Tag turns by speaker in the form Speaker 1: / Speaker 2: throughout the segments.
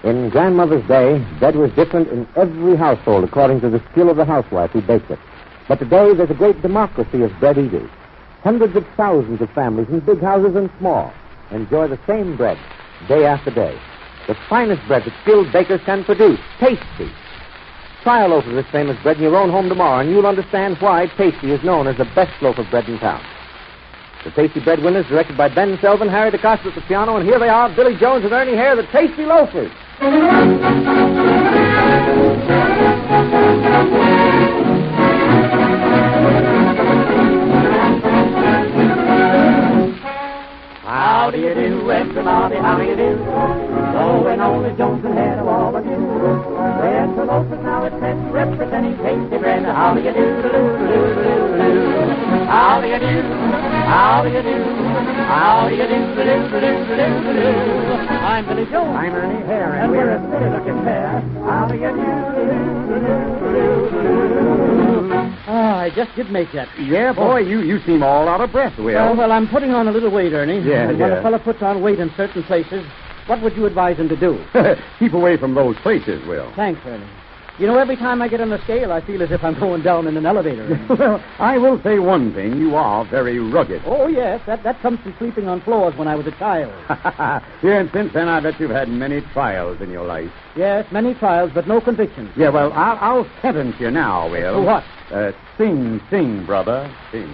Speaker 1: In grandmother's day, bread was different in every household according to the skill of the housewife who baked it. But today, there's a great democracy of bread eaters. Hundreds of thousands of families in big houses and small enjoy the same bread day after day. The finest bread that skilled bakers can produce. Tasty. Try a loaf of this famous bread in your own home tomorrow, and you'll understand why Tasty is known as the best loaf of bread in town. The Tasty Breadwinners, directed by Ben Selvin, Harry DeCosta at the piano, and here they are, Billy Jones and Ernie Hare, the Tasty Loafers.
Speaker 2: How do you do, everybody, how do you do? Going on the Jones and Hare, all of you. There's the loafers now at Pets, representing Tasty Bread. How do you do, how do you do? How do you do? How do you do? I'm Billy Jones.
Speaker 1: I'm Ernie Hare,
Speaker 2: And we're a silly-looking pair. How do you do?
Speaker 3: I just did make that.
Speaker 4: Yeah, boy, you seem all out of breath, Will.
Speaker 3: Well, I'm putting on a little weight, Ernie.
Speaker 4: Yeah,
Speaker 3: and when
Speaker 4: yeah.
Speaker 3: a fellow puts on weight in certain places, what would you advise him to do?
Speaker 4: Keep away from those places, Will.
Speaker 3: Thanks, Ernie. You know, every time I get on the scale, I feel as if I'm going down in an elevator.
Speaker 4: Well, I will say one thing. You are very rugged.
Speaker 3: Oh, yes. That comes from sleeping on floors when I was a child.
Speaker 4: Yeah, and since then, I bet you've had many trials in your life.
Speaker 3: Yes, many trials, but no convictions.
Speaker 4: Yeah, well, I'll sentence you now, Will.
Speaker 3: For what?
Speaker 4: Sing, brother, sing.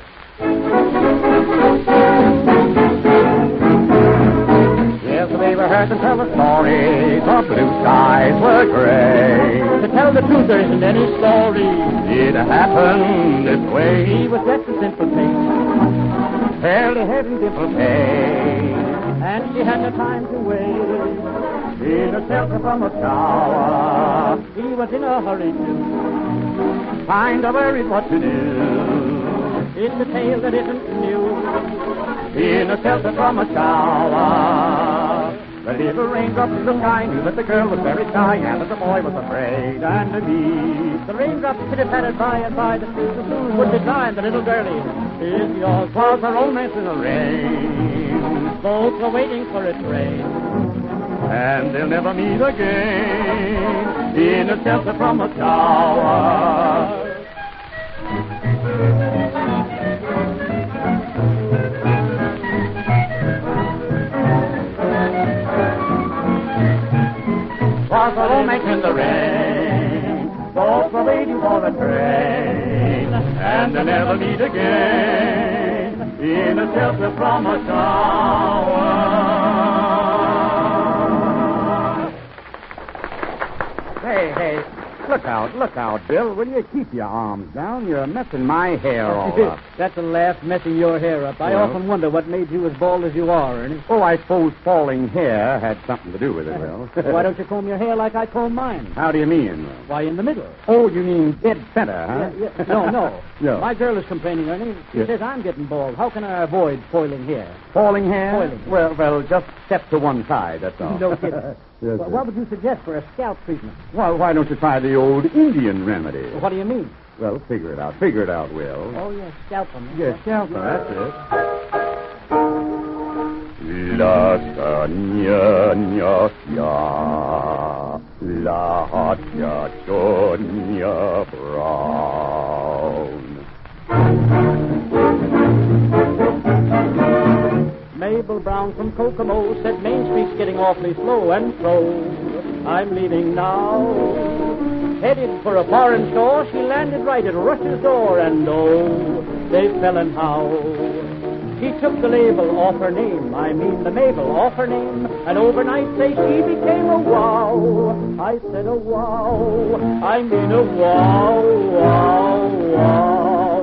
Speaker 4: Yes, we were heard to tell the story. The blue skies were gray.
Speaker 3: To tell the truth, there isn't any story.
Speaker 4: It happened this way.
Speaker 3: He was just a simple thing,
Speaker 4: Fairly head and dimple face.
Speaker 3: and she had no time to wait.
Speaker 4: In a shelter from a shower.
Speaker 3: He was in a hurry to
Speaker 4: Find a worried what to do.
Speaker 3: It's a tale that isn't new.
Speaker 4: In a shelter from a shower. The little raindrops in the sky knew that the girl was very shy and that the boy was afraid and beneath.
Speaker 3: The raindrops pitter-pattered by and by. The soon would decline. The little girlie is yours.
Speaker 4: Was a romance in the rain.
Speaker 3: Both were waiting for its rain.
Speaker 4: And they'll never meet again. In a shelter from a shower. Was a romance in the rain. Both were waiting for a train. And they'll never meet again. In a shelter from a shower. Hey, look out, Bill. Will you keep your arms down? You're messing my hair all up.
Speaker 3: That's a laugh messing your hair up. I
Speaker 4: Well?
Speaker 3: often wonder what made you as bald as you are, Ernie.
Speaker 4: Oh, I suppose falling hair had something to do with it, Will.
Speaker 3: Why don't you comb your hair like I comb mine?
Speaker 4: How do you mean, Will?
Speaker 3: Why, in the middle.
Speaker 4: Oh, you mean dead center, huh?
Speaker 3: No.
Speaker 4: No.
Speaker 3: My girl is complaining, Ernie. She
Speaker 4: Yes.
Speaker 3: says I'm getting bald. How can I avoid spoiling hair?
Speaker 4: Falling hair?
Speaker 3: Falling.
Speaker 4: Well, just step to one side, that's all.
Speaker 3: No kidding.
Speaker 4: Yes,
Speaker 3: Well,
Speaker 4: sir.
Speaker 3: what would you suggest for a scalp treatment?
Speaker 4: Why don't you try the old Indian remedy?
Speaker 3: What do you mean?
Speaker 4: Well, figure it out, Will.
Speaker 3: Oh, yes, scalp them.
Speaker 4: Yes, scalpel, that's it. Lasagna la Sonia Brown.
Speaker 3: Mabel Brown from Kokomo said Main Street's getting awfully slow, and so I'm leaving now. Headed for a foreign shore, she landed right at Rush's door, and oh, they fell in how. She took the label off her name, I mean the Mabel off her name, and overnight they she became a wow. I said a wow, I mean a wow, wow, wow,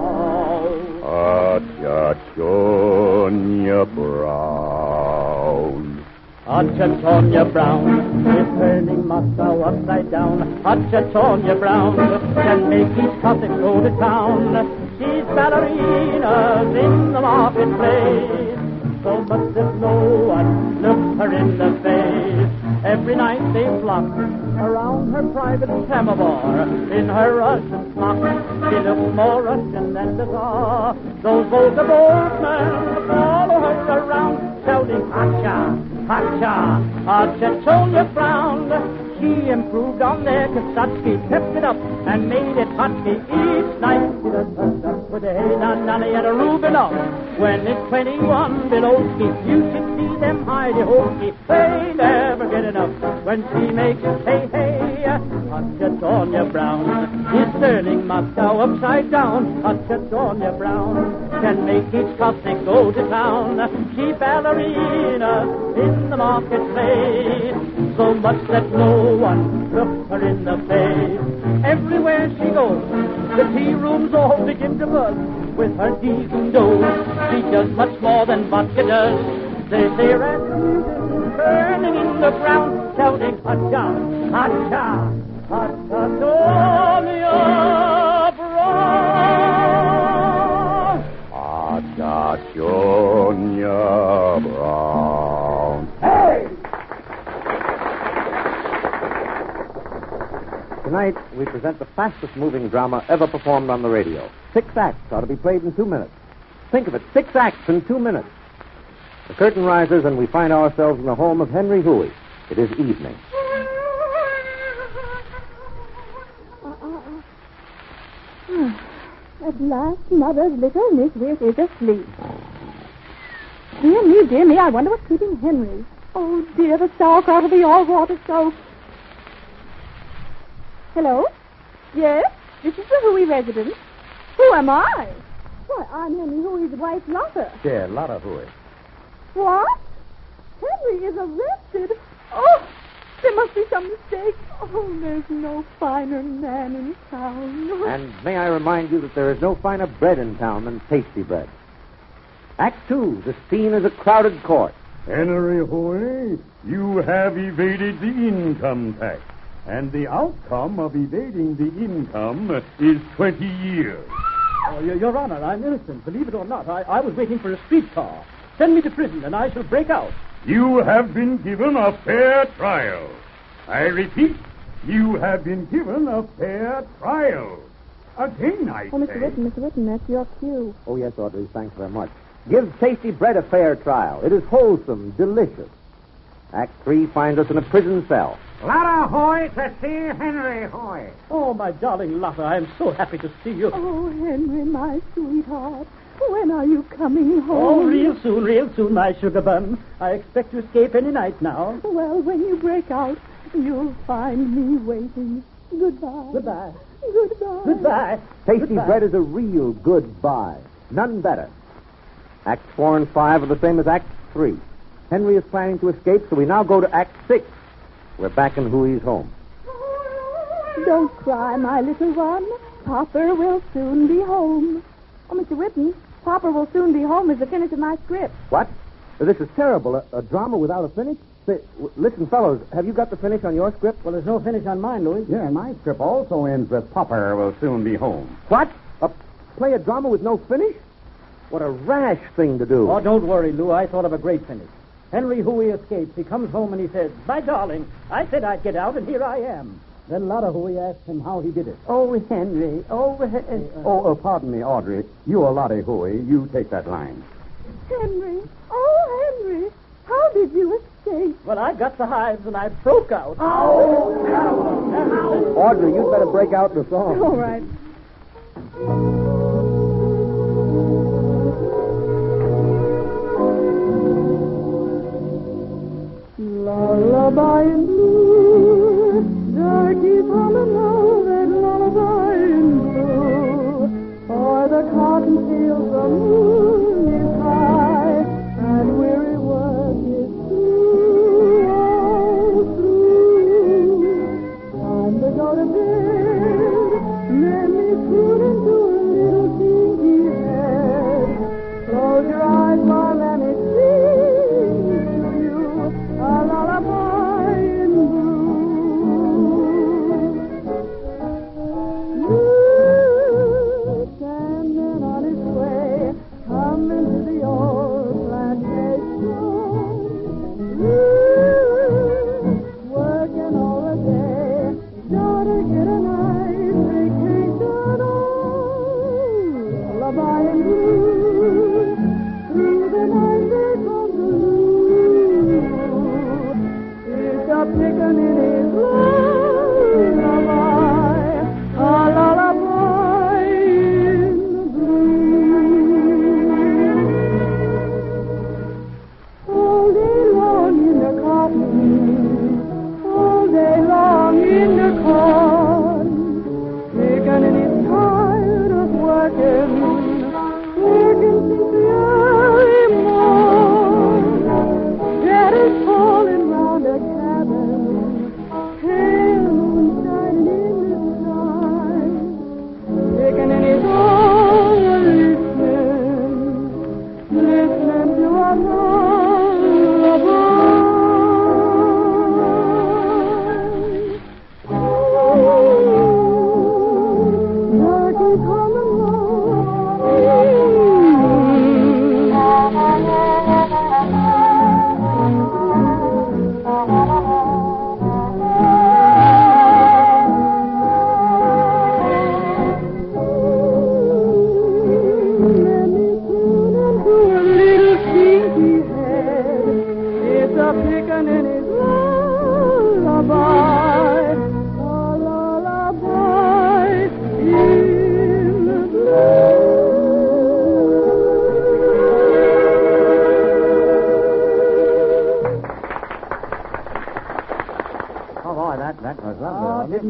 Speaker 3: wow.
Speaker 4: Sonia Brown.
Speaker 3: Sonia Brown is turning Moscow upside down. Sonia Brown can make each Cossack go to town. She's ballerinas in the marketplace, so much that no one looks her in the face. Every night they flock around her private samovar in her Russian smock. She looks more Russian than the Tsar. Those vulgar boatmen follow her around, shouting, "Hacha, Ha-cha, Sonia frowned. She improved on their Kasatsky, kept it up and made it hotkey each night. With a hey, nanny and a Rubinov. When it's 21 below ski, you should see them hidey hokey. They never get enough when she makes hey, hey. Hotcha Sonia Brown is turning Moscow upside down. Hotcha Sonia Brown can make each Cossack go to town. She ballerina in the marketplace, so much that no one looks her in the face. Everywhere she goes, the tea rooms all begin to buzz with her D's and O's. She does much more than vodka does. They say Rasputin burning in the ground, shouting hotcha, hotcha, hotcha Sonia Brown.
Speaker 4: Hotcha Sonia Brown.
Speaker 3: Hey!
Speaker 1: Tonight, we present the fastest-moving drama ever performed on the radio. 6 acts are to be played in 2 minutes. Think of it, 6 acts in 2 minutes. The curtain rises, and we find ourselves in the home of Henry Huey. It is evening.
Speaker 5: At last, Mother's little Miss Wiss is asleep. Dear me, I wonder what's keeping Henry. Oh, dear, the sauerkraut will be all water soaked. Hello? Yes, this is the Huey residence. Who am I? Why, I'm Henry Huey's wife, Lotta.
Speaker 1: Yeah, Lotta Huey.
Speaker 5: What? Henry is arrested? Oh, there must be some mistake. Oh, there's no finer man in town.
Speaker 1: And may I remind you that there is no finer bread in town than Tasty Bread. Act 2, the scene is a crowded court.
Speaker 4: Henry Huey, you have evaded the income tax. And the outcome of evading the income is 20 years.
Speaker 3: Oh, Your Honor, I'm innocent. Believe it or not, I was waiting for a streetcar. Send me to prison, and I shall break out.
Speaker 4: You have been given a fair trial. I repeat, you have been given a fair trial. Again, I
Speaker 5: Oh,
Speaker 4: say.
Speaker 5: Mr. Whitten, that's your cue.
Speaker 1: Oh, yes, Audrey, thanks very much. Give Tasty Bread a fair trial. It is wholesome, delicious. Act 3 finds us in a prison cell.
Speaker 6: Lotta Hoy to see Henry Hoy.
Speaker 3: Oh, my darling Lotta, I am so happy to see you.
Speaker 5: Oh, Henry, my sweetheart. When are you coming home?
Speaker 3: Oh, real soon, my sugar bun. I expect to escape any night now.
Speaker 5: Well, when you break out, you'll find me waiting. Goodbye.
Speaker 3: Goodbye.
Speaker 5: Goodbye.
Speaker 3: Goodbye.
Speaker 1: Tasty
Speaker 3: Goodbye.
Speaker 1: Bread is a real good buy. None better. Acts 4 and 5 are the same as Act 3. Henry is planning to escape, so we now go to Act 6. We're back in Huey's home.
Speaker 5: Don't cry, my little one. Papa will soon be home. Oh, Mr. Whitten, Papa will soon be home is the finish of my script.
Speaker 1: What? This is terrible. A drama without a finish? Say, listen, fellows, have you got the finish on your script?
Speaker 3: Well, there's no finish on mine, Louis.
Speaker 6: Yeah, and my script also ends with Popper will soon be home.
Speaker 1: What? Play a drama with no finish? What a rash thing to do.
Speaker 3: Oh, don't worry, Lou. I thought of a great finish. Henry Huey escapes. He comes home and he says, "My darling, I said I'd get out, and here I am." Then Lotta Huey asks him how he did it.
Speaker 6: Oh, Henry. Pardon me, Audrey. You are Lottie Huey. You take that line.
Speaker 5: Henry. Oh, Henry. How did you escape?
Speaker 3: Well, I got the hives and I broke out.
Speaker 1: Audrey, you'd better break out the song.
Speaker 5: All right. Lullaby in blue, darky promenade, lullaby in blue. O'er the cotton fields the moon is high, and weary work is through, all through. Time to go to bed, many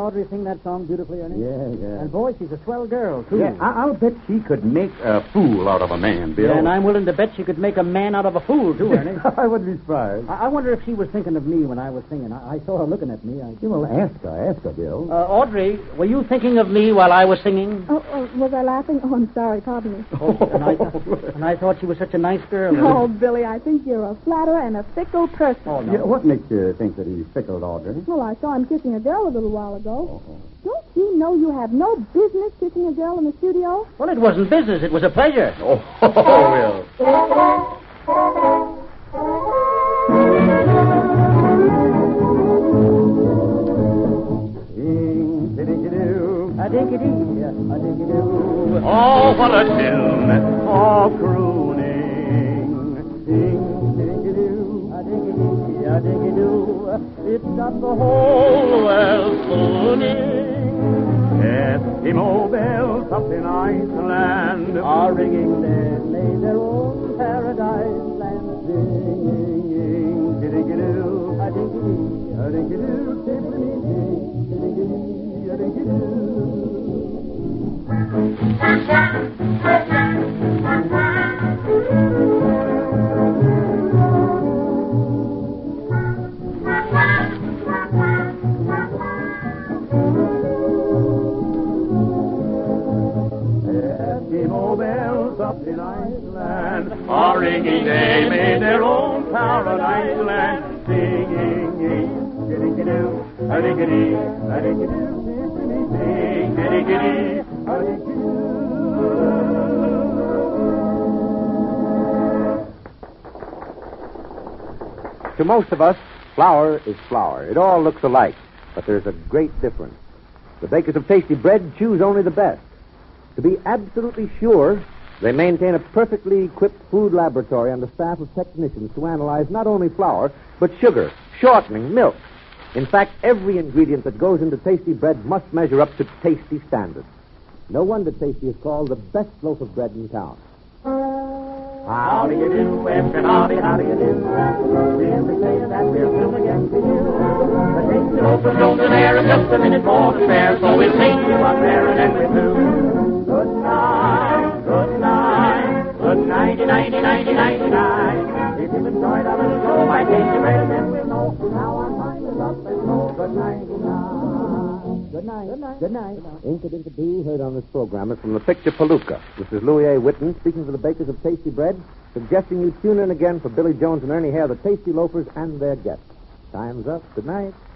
Speaker 3: Audrey sing that song beautifully, Ernie?
Speaker 6: Yeah.
Speaker 3: And, boy, she's a swell girl, too.
Speaker 6: Yeah, I'll bet she could make a fool out of a man, Bill.
Speaker 3: Yeah, and I'm willing to bet she could make a man out of a fool, too, Ernie.
Speaker 6: I wouldn't be surprised.
Speaker 3: I wonder if she was thinking of me when I was singing. I saw her looking at me.
Speaker 6: Well, ask her, Bill.
Speaker 3: Audrey, were you thinking of me while I was singing?
Speaker 5: Oh, was I laughing? Oh, I'm sorry. Pardon me.
Speaker 3: And I thought she was such a nice girl.
Speaker 5: Oh, Billy, I think you're a flatterer and a fickle person.
Speaker 3: Oh, no.
Speaker 6: Yeah, what makes you think that he's fickled, Audrey?
Speaker 5: Well, I saw him kissing a girl a little while ago. Don't you know you have no business kissing a girl in the studio?
Speaker 3: Well, it wasn't business. It was a pleasure.
Speaker 6: Bill.
Speaker 3: A-dinky-dee, a-dinky-doo.
Speaker 4: Oh, what a tune for crooning.
Speaker 3: A-dinky-doo, a-dinky-dee, a-dinky-doo. It's got the
Speaker 4: whole world swooning. Eskimo bells up in Iceland
Speaker 3: are ringing there, made their own paradise land.
Speaker 4: singing, diddy-doo,
Speaker 3: A-dinky-dee,
Speaker 4: a-diddy-doo, diddy-dee, a-diddy-doo. Eskimo bells up in Iceland are ringing. They made their own paradise land, singing, diddy-doo, a-diddy-dee, a-diddy-doo, diddy-dee, diddy-dee, a-diddy-doo.
Speaker 1: To most of us, flour is flour. It all looks alike, but there's a great difference. The bakers of Tasty Bread choose only the best. To be absolutely sure, they maintain a perfectly equipped food laboratory and a staff of technicians to analyze not only flour, but sugar, shortening, milk. In fact, every ingredient that goes into Tasty Bread must measure up to Tasty standards. No wonder Tasty is called the best loaf of bread in town.
Speaker 2: How do you do, everybody? How do you do? Really say that we're soon again to you. The tasty loaf of golden air in just a minute more to spare, so we'll take you up there and then we're through. Good night, good night, good nighty, nighty, nighty, nighty, night. If you've enjoyed our little show by Tasty Bread, then we'll know how our time is up and so good night, good night.
Speaker 3: Good night. Good night. Good night.
Speaker 1: Inka-dinka-doo heard on this program is from the picture Palooka. This is Louis A. Whitten speaking for the bakers of Tasty Bread, suggesting you tune in again for Billy Jones and Ernie Hare, the Tasty Loafers, and their guests. Time's up. Good night.